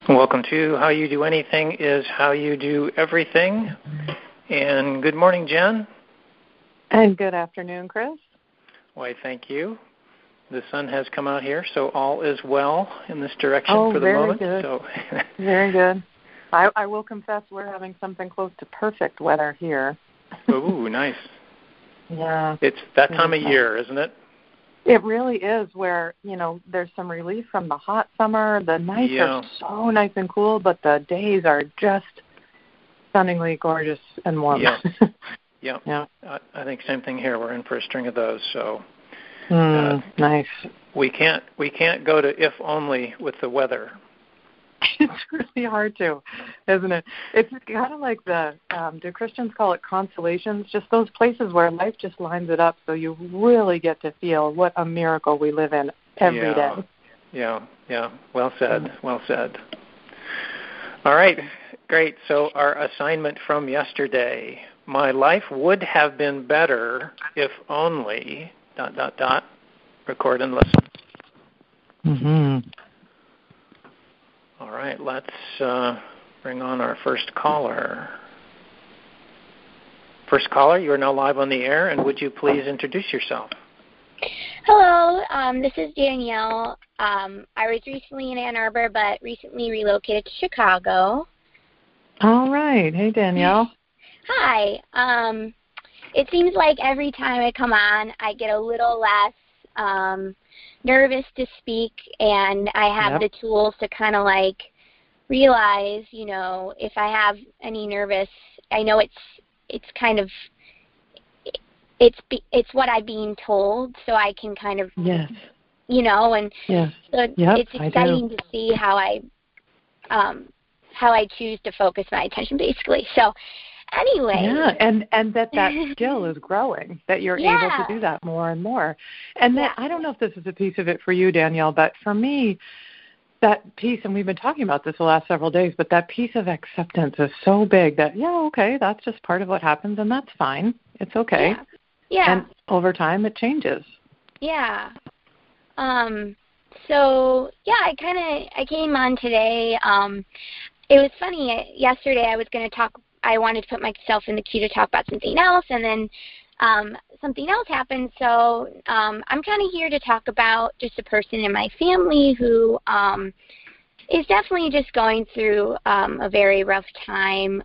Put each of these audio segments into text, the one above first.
Welcome to How You Do Anything is How You Do Everything. And good morning, Jen. And good afternoon, Chris. Why, thank you. The sun has come out here, so all is well in this direction for the moment. Good. So very good. I will confess we're having something close to perfect weather here. Ooh, nice. Yeah. It's that time of year, isn't it? It really is, where, there's some relief from the hot summer. The nights are so nice and cool, but the days are just stunningly gorgeous and warm. Yeah. I think same thing here. We're in for a string of those. So nice. We can't go to if only with the weather. It's really hard to, isn't it? It's kind of like do Christians call it consolations? Just those places where life just lines it up so you really get to feel what a miracle we live in every day. Yeah. Well said. All right, great. So our assignment from yesterday, my life would have been better if only ... record and listen. Mm-hmm. All right, let's bring on our first caller. First caller, you are now live on the air, and would you please introduce yourself? Hello, this is Danielle. I was recently in Ann Arbor, but recently relocated to Chicago. All right. Hey, Danielle. Hi. It seems like every time I come on, I get a little less nervous to speak, and I have the tools to kind of realize, if I have any nervous, I know it's kind of, it's what I'm being told, so I can kind of, and so it's exciting to see how I choose to focus my attention, basically. So anyway. Yeah, and that skill is growing, that you're able to do that more and more. And that, I don't know if this is a piece of it for you, Danielle, but for me, that piece, and we've been talking about this the last several days, but that piece of acceptance is so big that, that's just part of what happens, and that's fine. It's okay. Yeah. And over time, it changes. Yeah. I came on today. It was funny. Yesterday I wanted to put myself in the queue to talk about something else, and then something else happened. So I'm kind of here to talk about just a person in my family who is definitely just going through a very rough time.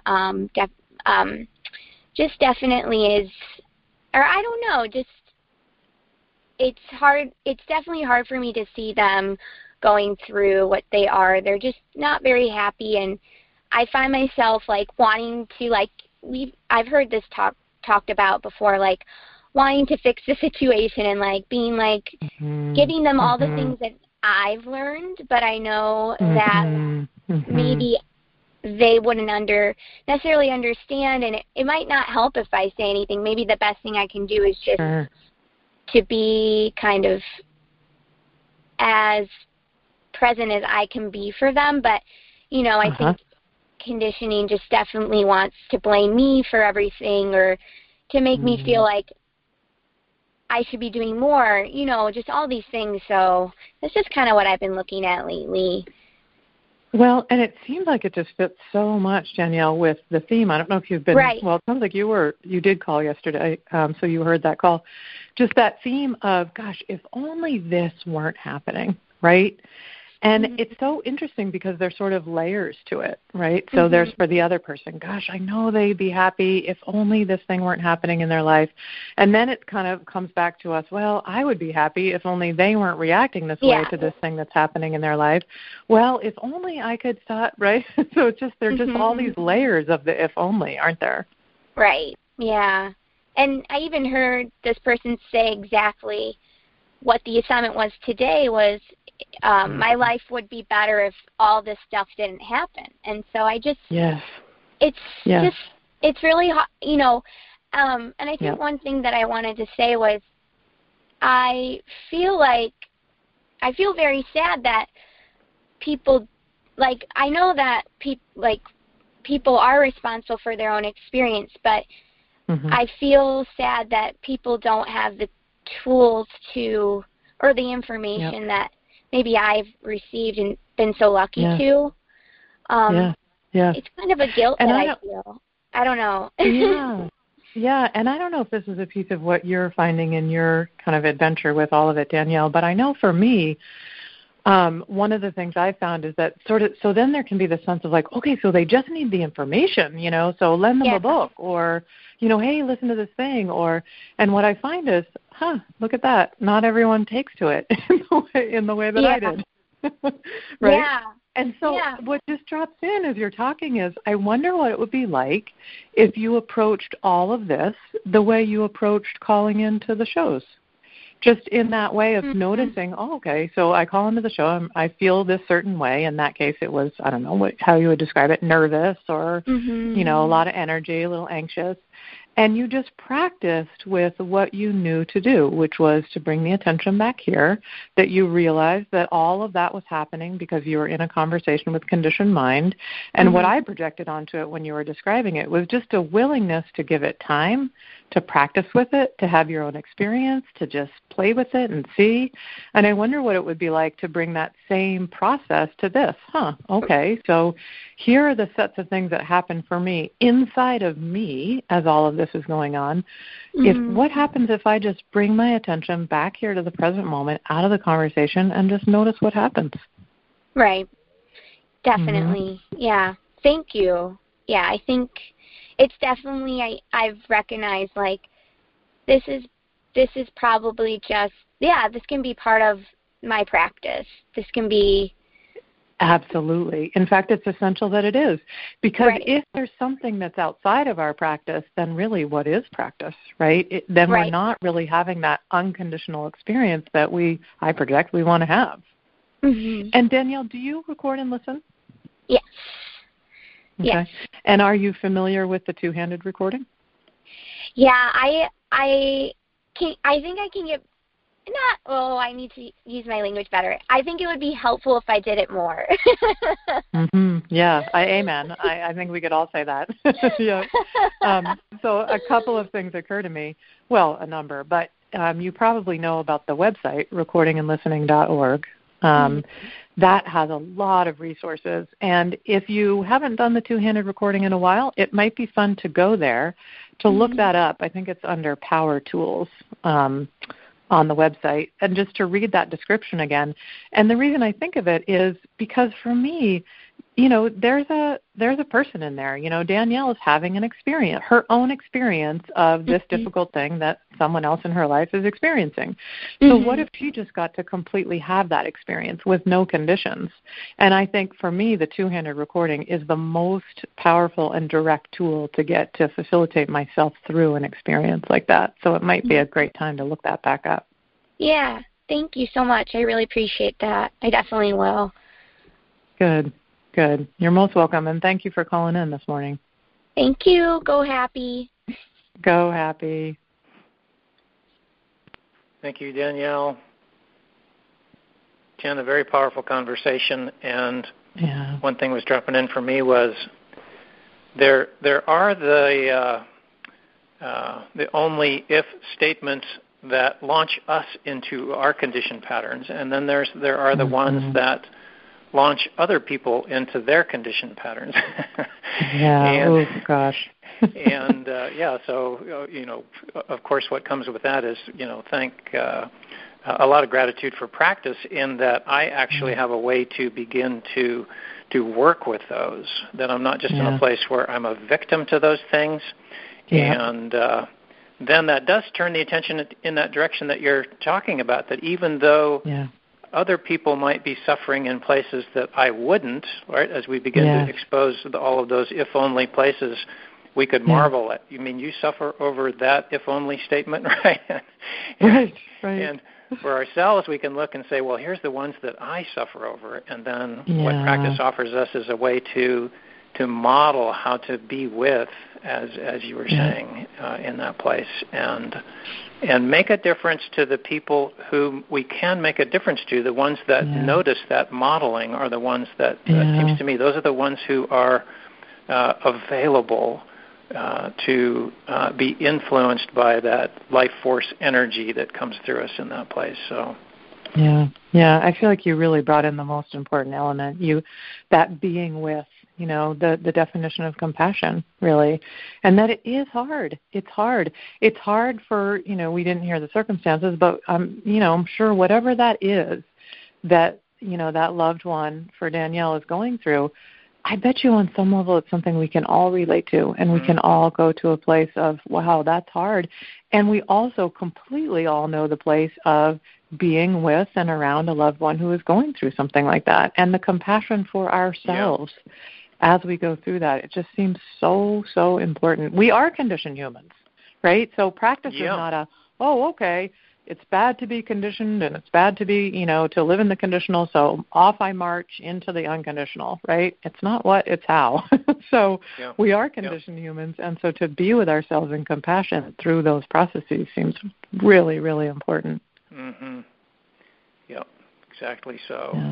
Just definitely is, or I don't know, just it's hard. It's definitely hard for me to see them going through what they are. They're just not very happy, and I find myself wanting to I've heard this talked about before, wanting to fix the situation and being giving them all the things that I've learned, but I know that maybe they wouldn't necessarily understand, and it might not help if I say anything. Maybe the best thing I can do is just to be kind of as present as I can be for them, but I think conditioning just definitely wants to blame me for everything, or to make me feel like I should be doing more, just all these things. So that's just kind of what I've been looking at lately. Well, and it seems like it just fits so much, Danielle, with the theme. I don't know if you've been, well, it sounds like you did call yesterday, so you heard that call. Just that theme of, gosh, if only this weren't happening, right? And it's so interesting because there's sort of layers to it, right? So there's for the other person, gosh, I know they'd be happy if only this thing weren't happening in their life. And then it kind of comes back to us, well, I would be happy if only they weren't reacting this way to this thing that's happening in their life. Well, if only I could stop, right? So it's just, there's just all these layers of the if only, aren't there? Right, yeah. And I even heard this person say exactly what the assignment was today was, my life would be better if all this stuff didn't happen. And so I just, it's really hard, and I think one thing that I wanted to say was I feel very sad that people, I know that people are responsible for their own experience, but I feel sad that people don't have the tools or the information that maybe I've received and been so lucky to. It's kind of a guilt and that I feel. I don't know. Yeah, and I don't know if this is a piece of what you're finding in your kind of adventure with all of it, Danielle, but I know for me, one of the things I found is that so then there can be the sense of like, okay, so they just need the information, so lend them a book, or, hey, listen to this thing, and what I find is, look at that, not everyone takes to it in the way that I did. Right? Yeah. And so what just drops in as you're talking is, I wonder what it would be like if you approached all of this the way you approached calling into the shows. Just in that way of noticing, okay, so I call into the show, I feel this certain way. In that case, it was, I don't know how you would describe it, nervous or, a lot of energy, a little anxious. And you just practiced with what you knew to do, which was to bring the attention back here, that you realized that all of that was happening because you were in a conversation with conditioned mind. And what I projected onto it when you were describing it was just a willingness to give it time, to practice with it, to have your own experience, to just play with it and see. And I wonder what it would be like to bring that same process to this. Okay, so here are the sets of things that happen for me inside of me as all of this is going on. What happens if I just bring my attention back here to the present moment, out of the conversation, and just notice what happens? Right. Definitely. Yeah. Thank you. Yeah, I think it's definitely, I've recognized, like, this is probably just, this can be part of my practice. This can be. Absolutely. In fact, it's essential that it is. Because if there's something that's outside of our practice, then really what is practice, right? Then we're not really having that unconditional experience that I project we want to have. And Danielle, do you record and listen? Yes. Okay. Yes. And are you familiar with the two-handed recording? Yeah, I think I can get, I need to use my language better. I think it would be helpful if I did it more. Yeah, amen. I think we could all say that. Yeah. So a couple of things occur to me. Well, a number, but you probably know about the website, recordingandlistening.org. That has a lot of resources. And if you haven't done the two-handed recording in a while, it might be fun to go there to look that up. I think it's under Power Tools on the website, and just to read that description again. And the reason I think of it is because for me, there's a person in there. Danielle is having an experience, her own experience of this difficult thing that someone else in her life is experiencing. So what if she just got to completely have that experience with no conditions? And I think for me, the two-handed recording is the most powerful and direct tool to get to facilitate myself through an experience like that. So it might be a great time to look that back up. Yeah, thank you so much. I really appreciate that. I definitely will. Good. You're most welcome, and thank you for calling in this morning. Thank you. Go happy. Go happy. Thank you, Danielle. Jen, a very powerful conversation, and one thing was dropping in for me was there are the only if statements that launch us into our conditioned patterns, and then there are the ones that launch other people into their conditioned patterns. Oh gosh. And so of course, what comes with that is thank a lot of gratitude for practice in that I actually have a way to begin to work with those. That I'm not just in a place where I'm a victim to those things, and then that does turn the attention in that direction that you're talking about. That even though other people might be suffering in places that I wouldn't, right? As we begin to expose all of those if-only places, we could marvel at. You mean you suffer over that if-only statement, right? Right. And for ourselves, we can look and say, well, here's the ones that I suffer over. And then what practice offers us is a way to model how to be with, as you were saying, in that place. And make a difference to the people who we can make a difference to. The ones that notice that modeling are the ones that, it seems to me, those are the ones who are available to be influenced by that life force energy that comes through us in that place. So Yeah. I feel like you really brought in the most important element. That being with, the definition of compassion, really, and that it is hard. It's hard. It's hard for, we didn't hear the circumstances, but I'm sure whatever that is, that that loved one for Danielle is going through, I bet you on some level it's something we can all relate to, and we can all go to a place of, wow, that's hard. And we also completely all know the place of being with and around a loved one who is going through something like that, and the compassion for ourselves as we go through that. It just seems so, so important. We are conditioned humans, right? So practice is not okay, it's bad to be conditioned and it's bad to be, to live in the conditional, so off I march into the unconditional, right? It's not what, it's how. So we are conditioned humans, and so to be with ourselves in compassion through those processes seems really, really important. Mm-hmm. Yep, exactly so. Yeah.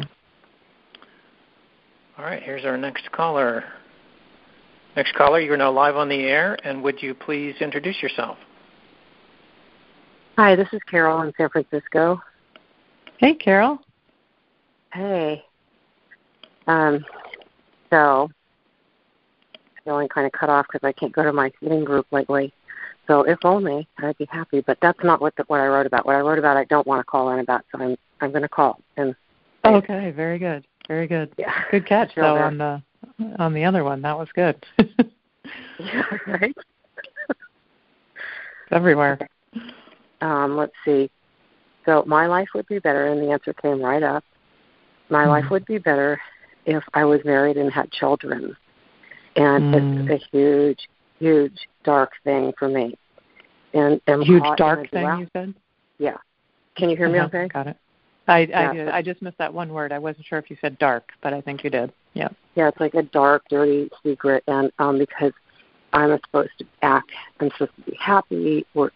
All right, here's our next caller. Next caller, you're now live on the air, and would you please introduce yourself? Hi, this is Carol in San Francisco. Hey, Carol. Hey. So, feeling kind of cut off because I can't go to my sitting group lately. So if only, I'd be happy. But that's not what I wrote about. What I wrote about, I don't want to call in about. So I'm going to call. Okay, very good, very good. Yeah. Good catch though on the other one. That was good. Yeah, right. Everywhere. Let's see. So my life would be better, and the answer came right up. My life would be better if I was married and had children. And it's a huge, huge dark thing for me. And huge dark thing, you said? Yeah. Can you hear me okay? Got it. I just missed that one word. I wasn't sure if you said dark, but I think you did. Yeah. Yeah, it's like a dark, dirty secret, and because I'm supposed to act, I'm supposed to be happy, or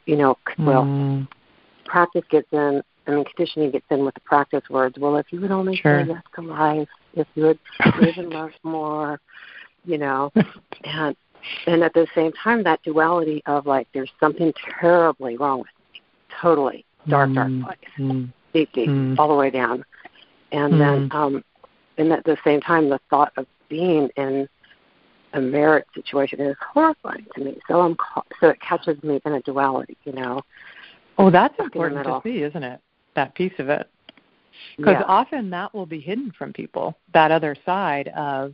practice gets in. Conditioning gets in with the practice words. Well, if you would only say yes to life, if you would live and love more, and at the same time, that duality of like, there's something terribly wrong with me, totally dark place, deep, all the way down, and then, and at the same time, the thought of being in a marriage situation is horrifying to me. So so it catches me in a duality, Oh, that's important to see, isn't it? That piece of it. Because often that will be hidden from people, that other side of,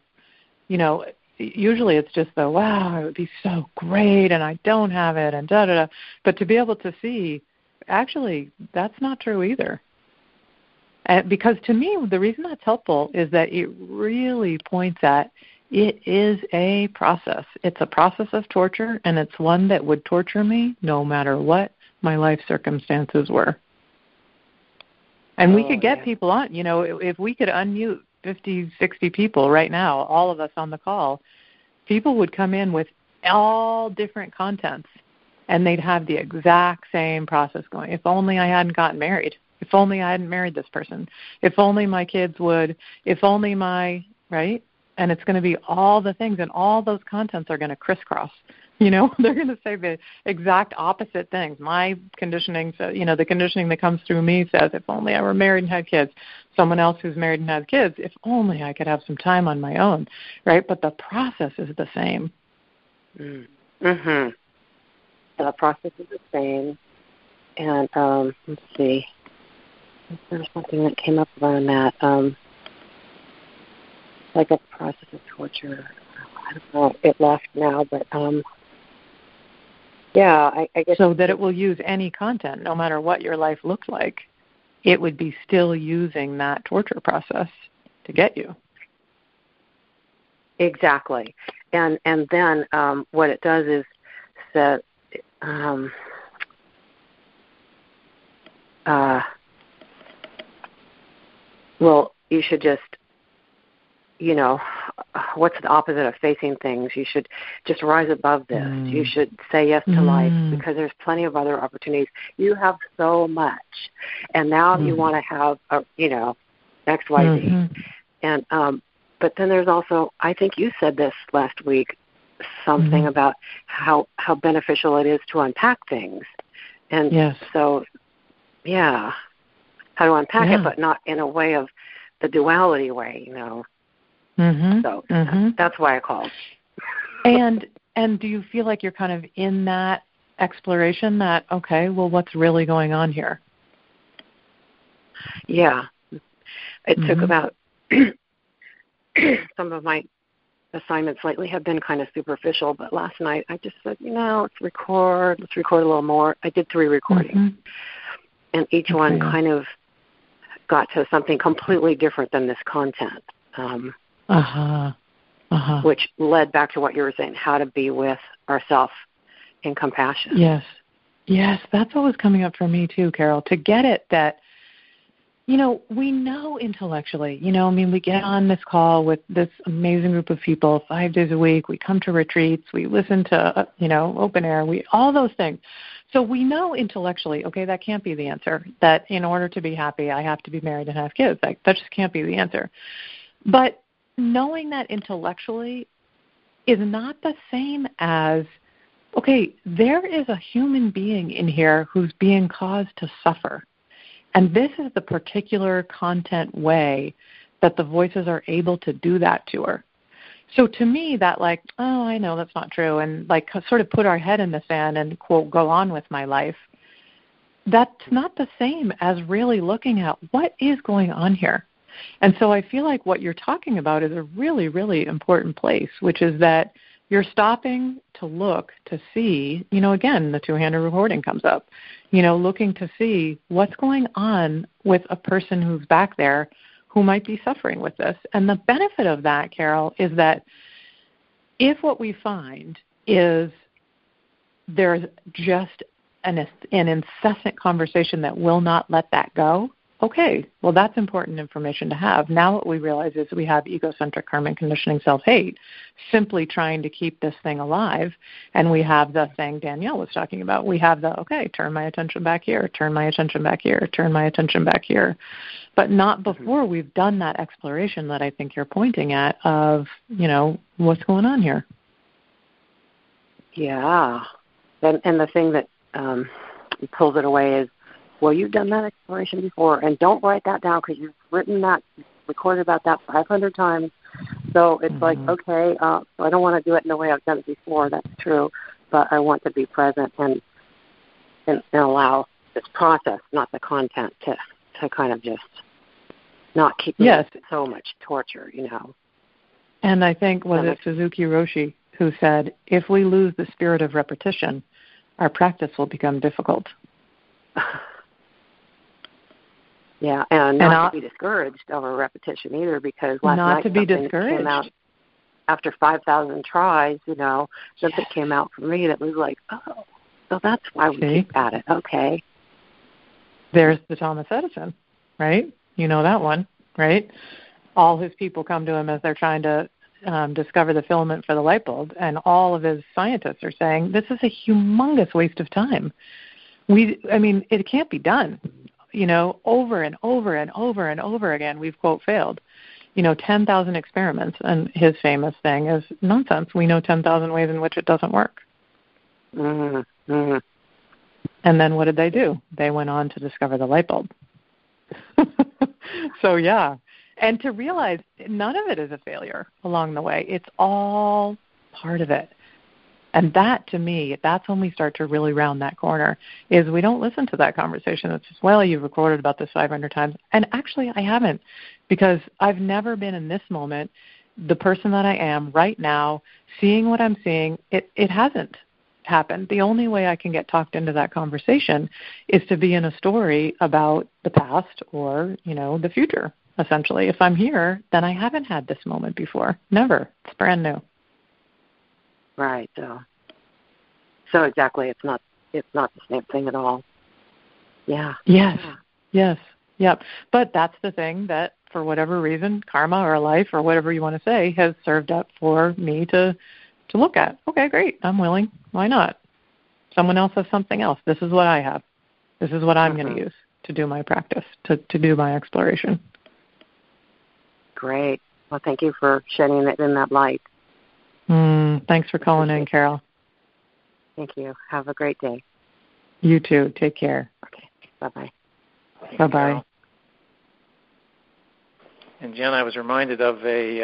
usually it's just the, wow, it would be so great and I don't have it and da-da-da. But to be able to see, actually, that's not true either. Because to me, the reason that's helpful is that it really points at it is a process. It's a process of torture, and it's one that would torture me no matter what my life circumstances were. And we could get people on, if we could unmute 50, 60 people right now, all of us on the call, people would come in with all different contents, and they'd have the exact same process going. If only I hadn't gotten married. If only I hadn't married this person. If only my kids would. If only right? And it's going to be all the things, and all those contents are going to crisscross. They're going to say the exact opposite things. My conditioning, the conditioning that comes through me says, if only I were married and had kids. Someone else who's married and has kids, if only I could have some time on my own, right? But the process is the same. Mm-hmm. The process is the same. And let's see. There's something that came up around that. Like a process of torture. I don't know. It left now, but I guess. So that it will use any content, no matter what your life looks like. It would be still using that torture process to get you. Exactly. And then what it does is that you should just, what's the opposite of facing things? You should just rise above this. You should say yes to life, because there's plenty of other opportunities. You have so much, and now you want to have, X, Y, Z. And but then there's also, I think you said this last week, something about how beneficial it is to unpack things. And so, how to unpack it, but not in a way of the duality way, Mm-hmm. So that's why I called. And do you feel like you're kind of in that exploration that, okay, well, what's really going on here? Yeah. It took about some of my assignments lately have been kind of superficial, but last night I just said, let's record a little more. I did 3 recordings, and each one kind of got to something completely different than this content, which led back to what you were saying, how to be with ourselves in compassion. Yes, that's what was coming up for me too, Carol, to get it that, we know intellectually, we get on this call with this amazing group of people 5 days a week. We come to retreats. We listen to, open air, all those things. So we know intellectually, okay, that can't be the answer, that in order to be happy, I have to be married and have kids. That just can't be the answer. But knowing that intellectually is not the same as, okay, there is a human being in here who's being caused to suffer. And this is the particular content way that the voices are able to do that to her. So to me, that I know that's not true, and sort of put our head in the sand and, quote, go on with my life, that's not the same as really looking at what is going on here. And so I feel like what you're talking about is a really, really important place, which is that you're stopping to look to see, again, the two-handed recording comes up, looking to see what's going on with a person who's back there who might be suffering with this. And the benefit of that, Carol, is that if what we find is there's just an incessant conversation that will not let that go, okay, well, that's important information to have. Now what we realize is we have egocentric karmic conditioning, self-hate, simply trying to keep this thing alive. And we have the thing Danielle was talking about. We have the, okay, turn my attention back here, turn my attention back here, turn my attention back here. But not before we've done that exploration that I think you're pointing at of, what's going on here. Yeah. And the thing that pulls it away is, well, you've done that exploration before, and don't write that down because you've recorded about that 500 times. So it's okay, so I don't want to do it in the way I've done it before. That's true, but I want to be present and allow this process, not the content, to kind of just not keep so much torture, And I think, was it Suzuki Roshi who said, if we lose the spirit of repetition, our practice will become difficult. Yeah, and not to be discouraged over repetition either, because last night something came out after 5,000 tries, something came out for me that was like, oh, so that's why we keep at it. Okay. There's the Thomas Edison, right? You know that one, right? All his people come to him as they're trying to discover the filament for the light bulb, and all of his scientists are saying, this is a humongous waste of time. It can't be done. Over and over and over and over again, we've, quote, failed. 10,000 experiments, and his famous thing is nonsense. We know 10,000 ways in which it doesn't work. Mm-hmm. And then what did they do? They went on to discover the light bulb. So, yeah. And to realize none of it is a failure along the way. It's all part of it. And that, to me, that's when we start to really round that corner, is we don't listen to that conversation. It's just, well, you've recorded about this 500 times. And actually, I haven't, because I've never been in this moment, the person that I am right now, seeing what I'm seeing. It hasn't happened. The only way I can get talked into that conversation is to be in a story about the past or, the future, essentially. If I'm here, then I haven't had this moment before. Never. It's brand new. Right. So exactly, it's not the same thing at all. Yeah. Yes. Yes. Yep. But that's the thing that, for whatever reason, karma or life or whatever you want to say, has served up for me to look at. Okay, great. I'm willing. Why not? Someone else has something else. This is what I have. This is what I'm going to use to do my practice, to do my exploration. Great. Well, thank you for shedding it in that light. Thanks for calling in, Carol. Thank you. Have a great day. You too. Take care. Okay. Bye-bye. Bye-bye. And Jen, I was reminded of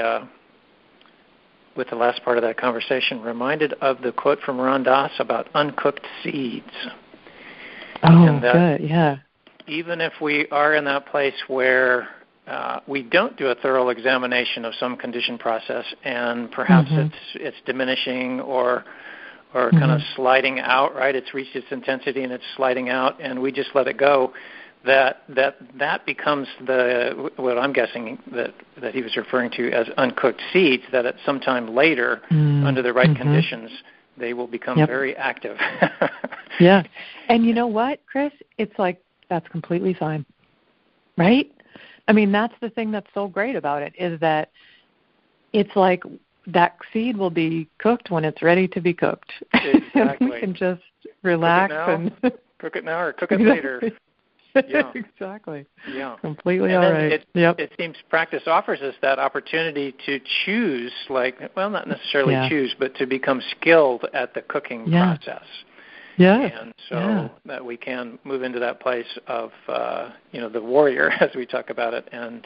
with the last part of that conversation, reminded of the quote from Ram Dass about uncooked seeds. Oh, good, yeah. Even if we are in that place where we don't do a thorough examination of some conditioned process, and perhaps it's diminishing or kind of sliding out, right? It's reached its intensity and it's sliding out, and we just let it go. That becomes what I'm guessing that he was referring to as uncooked seeds, that at some time later, under the right conditions, they will become very active. Yeah. And you know what, Chris? It's like that's completely fine, right? I mean, that's the thing that's so great about it, is that it's like that seed will be cooked when it's ready to be cooked. Exactly. We can just relax cook it now or cook it later. Yeah. Exactly. Yeah. Completely all right. It seems practice offers us that opportunity to choose, not necessarily choose, but to become skilled at the cooking process. Yeah. And so that we can move into that place of, the warrior, as we talk about it, and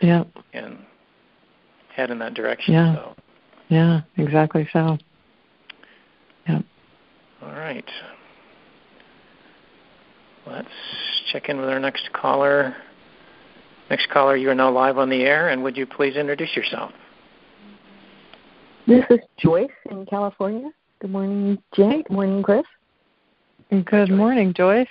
head in that direction. Yeah. So. Yeah, exactly so. Yeah. All right. Let's check in with our next caller. Next caller, you are now live on the air, and would you please introduce yourself? This is Joyce in California. Good morning, Jen. Good morning, Chris. Good morning, Joyce.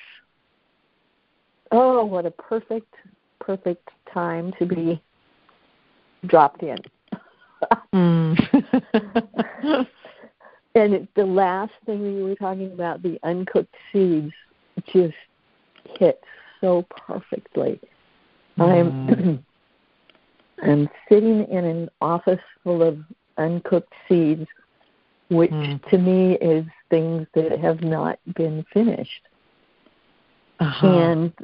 Oh, what a perfect time to be dropped in. And the last thing we were talking about, the uncooked seeds, just hit so perfectly. I'm sitting in an office full of uncooked seeds, which to me is things that have not been finished. And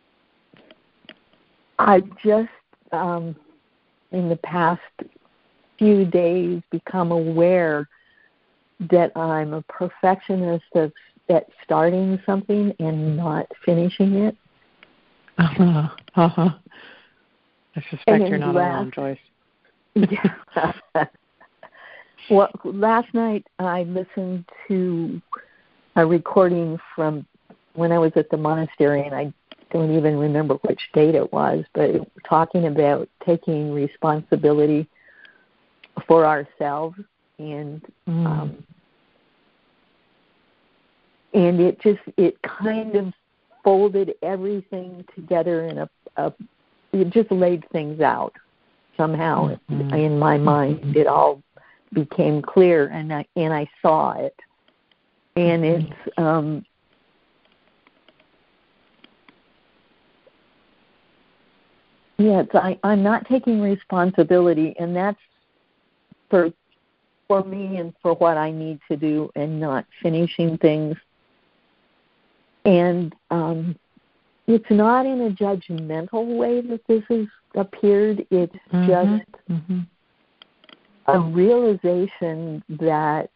I just, in the past few days, become aware that I'm a perfectionist at starting something and not finishing it. I suspect you're not alone, Joyce. Yeah. Well, last night I listened to a recording from when I was at the monastery, and I don't even remember which date it was, but talking about taking responsibility for ourselves, and it kind of folded everything together in it just laid things out somehow in my mind. It all became clear, and I saw it, and it's I'm not taking responsibility, and that's for me and for what I need to do, and not finishing things. And it's not in a judgmental way that this has appeared. It's just a realization that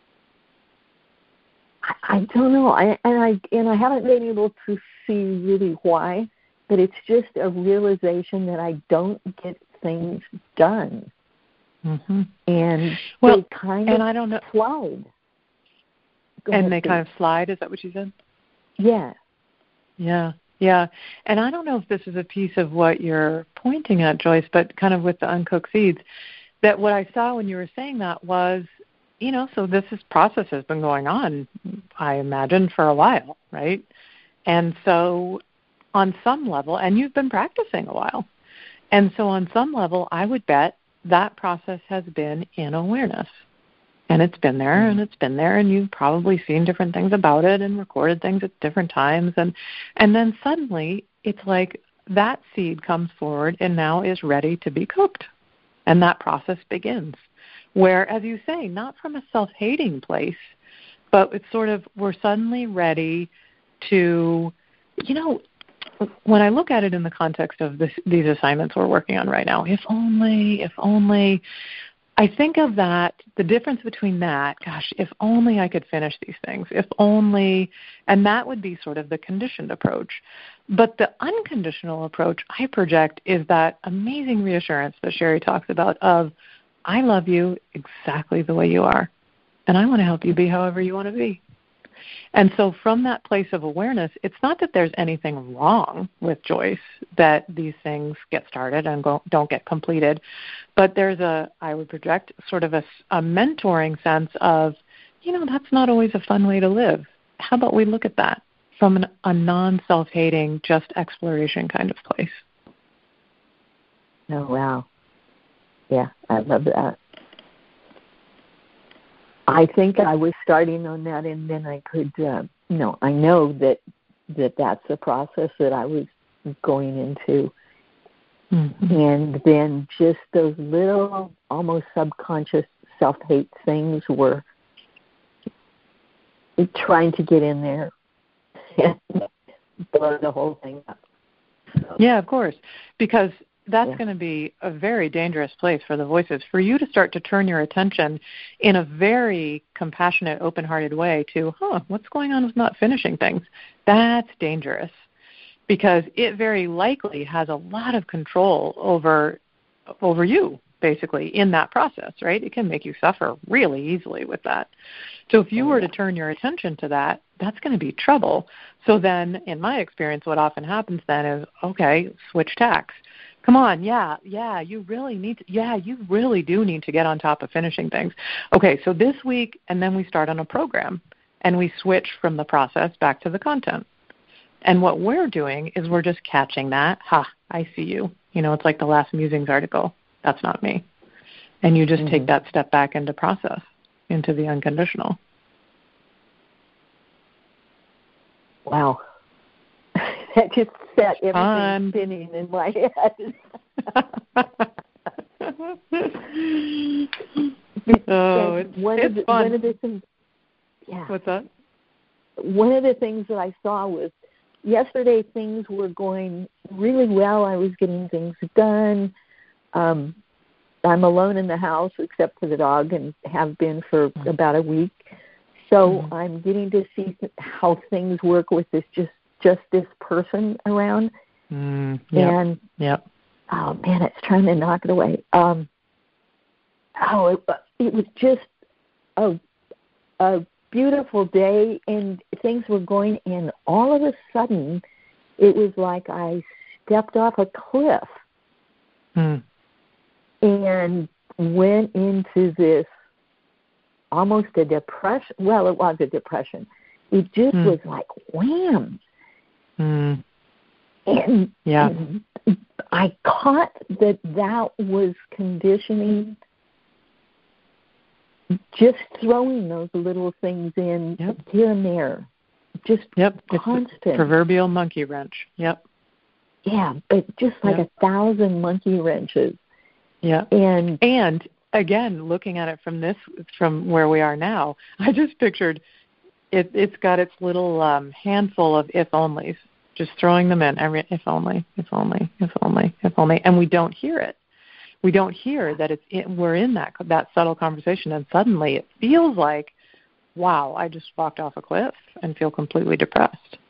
I don't know, and I haven't been able to see really why, but it's just a realization that I don't get things done. And they kind of I don't know. slide. They kind of slide, is that what you said? Yeah. Yeah. Yeah. And I don't know if this is a piece of what you're pointing at, Joyce, but kind of with the uncooked seeds, that what I saw when you were saying that was, so this process has been going on, I imagine, for a while, right? And so on some level, and you've been practicing a while, and so on some level, I would bet that process has been in awareness. And it's been there, and it's been there, and you've probably seen different things about it and recorded things at different times. And then suddenly it's like that seed comes forward and now is ready to be cooked. And that process begins. Where, as you say, not from a self-hating place, but it's sort of we're suddenly ready to, when I look at it in the context of these assignments we're working on right now, if only, I think of that, the difference between that, if only I could finish these things, if only, and that would be sort of the conditioned approach, But the unconditional approach I project is that amazing reassurance that Sherry talks about of, I love you exactly the way you are, and I want to help you be however you want to be. And so from that place of awareness, it's not that there's anything wrong with Joyce, that these things get started and don't get completed, but there's I would project, sort of a mentoring sense of, that's not always a fun way to live. How about we look at that from a non-self-hating, just exploration kind of place? Oh, wow. Yeah, I love that. I think I was starting on that, and then I could, I know that's a process that I was going into. Mm-hmm. And then just those little, almost subconscious self-hate things were trying to get in there and blow the whole thing up. So. Yeah, of course, because that's going to be a very dangerous place for the voices. For you to start to turn your attention in a very compassionate, open-hearted way to, what's going on with not finishing things? That's dangerous, because it very likely has a lot of control over you, basically, in that process, right? It can make you suffer really easily with that. So if you were to turn your attention to that, that's going to be trouble. So then, in my experience, what often happens then is, okay, switch tacks. Come on, you really do need to get on top of finishing things. Okay, so this week, and then we start on a program, and we switch from the process back to the content. And what we're doing is we're just catching that. I see you. It's like the last Musings article. That's not me. And you just take that step back into process, into the unconditional. Wow. That just set everything spinning in my head. It's fun. One of the things, What's that? One of the things that I saw was yesterday things were going really well. I was getting things done. I'm alone in the house except for the dog, and have been for about a week. So I'm getting to see how things work with this just this person around. And oh man, it's trying to knock it away. It was just a beautiful day, and things were going, and all of a sudden it was like I stepped off a cliff and went into this almost a depression. Well, it was a depression. It just was like wham. And I caught that was conditioning, just throwing those little things in here and there, just constant. It's a proverbial monkey wrench. Yep. Yeah, but just like 1,000 monkey wrenches. Yeah. And again, looking at it from where we are now, I just pictured it's got its little handful of if-onlys, just throwing them in every if only, and we don't hear it. We don't hear that we're in that subtle conversation, and suddenly it feels like, wow, I just walked off a cliff and feel completely depressed.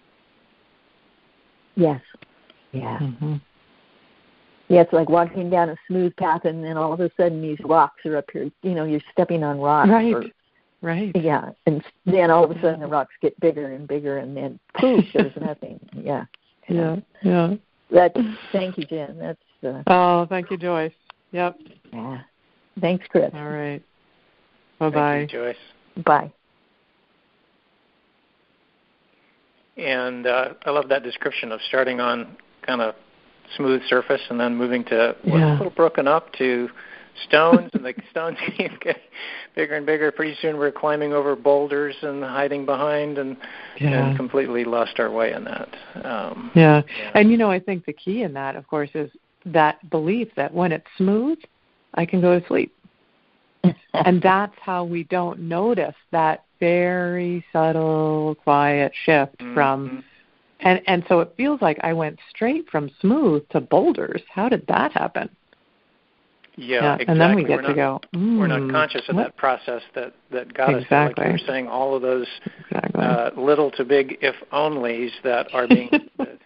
Yes. Yeah. Mm-hmm. Yeah, it's like walking down a smooth path, and then all of a sudden these rocks are up here. You're stepping on rocks. Right. Yeah, and then all of a sudden the rocks get bigger and bigger, and then poof, there's nothing. Yeah. Thank you, Jen. That's. Thank you, Joyce. Yep. Yeah. Thanks, Chris. All right. Bye-bye. Thank you, Joyce. Bye. And I love that description of starting on kind of smooth surface and then moving to a little broken up to stones, and the stones keep getting bigger and bigger. Pretty soon we're climbing over boulders and hiding behind and completely lost our way in that. And, I think the key in that, of course, is that belief that when it's smooth, I can go to sleep. And that's how we don't notice that very subtle, quiet shift from... And so it feels like I went straight from smooth to boulders. How did that happen? Yeah, exactly. And then we get to go, we're not conscious of that process that got us there. Like you were saying, all of those little to big if-onlys that are being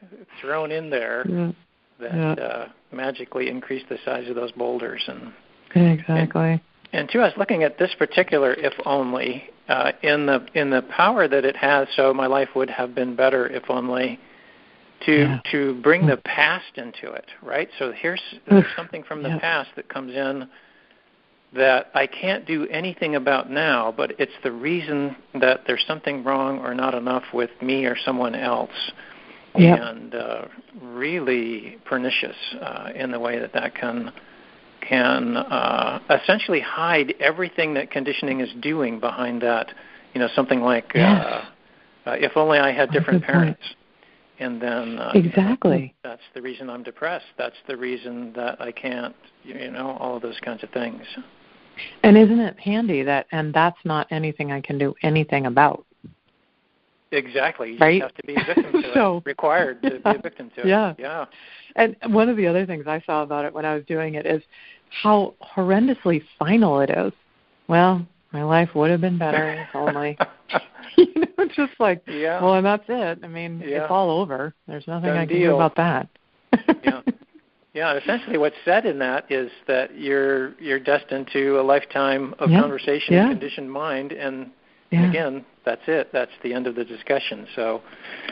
thrown in there that magically increase the size of those boulders. Exactly. And too, I was looking at this particular if only in the power that it has. So my life would have been better if only to bring the past into it, right? So there's something from the past that comes in that I can't do anything about now, but it's the reason that there's something wrong or not enough with me or someone else, and really pernicious in the way that can essentially hide everything that conditioning is doing behind that. Something like if only I had different parents. And then exactly, that's the reason I'm depressed. That's the reason that I can't, all of those kinds of things. And isn't it handy and that's not anything I can do anything about? Exactly. You just have to be a victim to it. Required to be a victim to it. Yeah. And one of the other things I saw about it when I was doing it is how horrendously final it is. Well, my life would have been better if only. Just like, well, and that's it. I mean, it's all over. There's nothing I can do about that. Yeah, essentially what's said in that is that you're destined to a lifetime of conversation and conditioned mind, and again, that's it. That's the end of the discussion. So,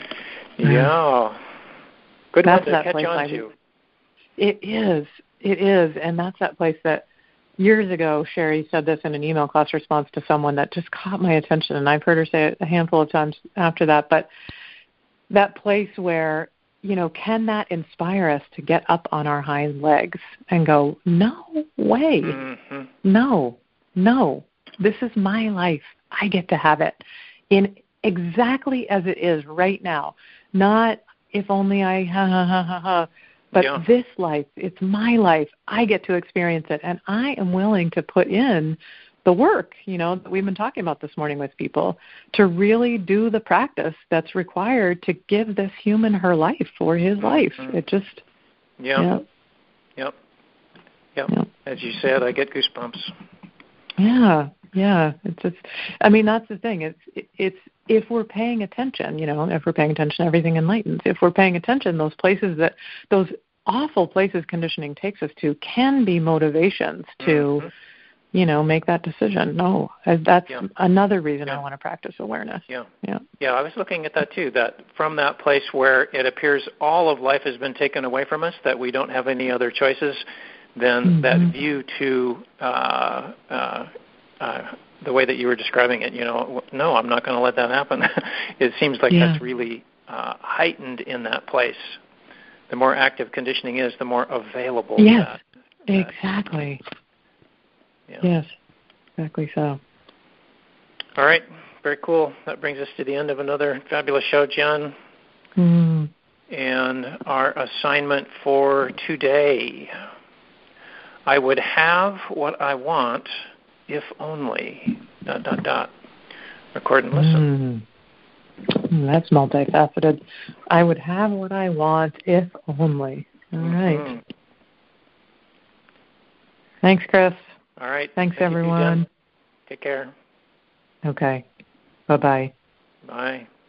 good one to catch on to. It is, and that's that place that years ago, Sherry said this in an email class response to someone that just caught my attention, and I've heard her say it a handful of times after that, but that place where, can that inspire us to get up on our hind legs and go, no way, no, this is my life. I get to have it in exactly as it is right now, not if only I, but this life, it's my life. I get to experience it, and I am willing to put in the work, that we've been talking about this morning with people, to really do the practice that's required to give this human her life or his life. It just... Yep. As you said, I get goosebumps. Yeah. It's just, that's the thing. It's if we're paying attention, if we're paying attention, everything enlightens. If we're paying attention, those awful places conditioning takes us to can be motivations to, make that decision. No, that's another reason I want to practice awareness. Yeah, I was looking at that too, that from that place where it appears all of life has been taken away from us, that we don't have any other choices, then that view to the way that you were describing it, no, I'm not going to let that happen. It seems like that's really heightened in that place. The more active conditioning is, the more available that. Exactly. Yes, exactly so. All right, very cool. That brings us to the end of another fabulous show, Jen. And our assignment for today, I would have what I want if only, ... Record and listen. That's multifaceted. I would have what I want if only. All right. Thanks, Chris. All right. Thanks, everyone. Take care. Okay. Bye-bye. Bye.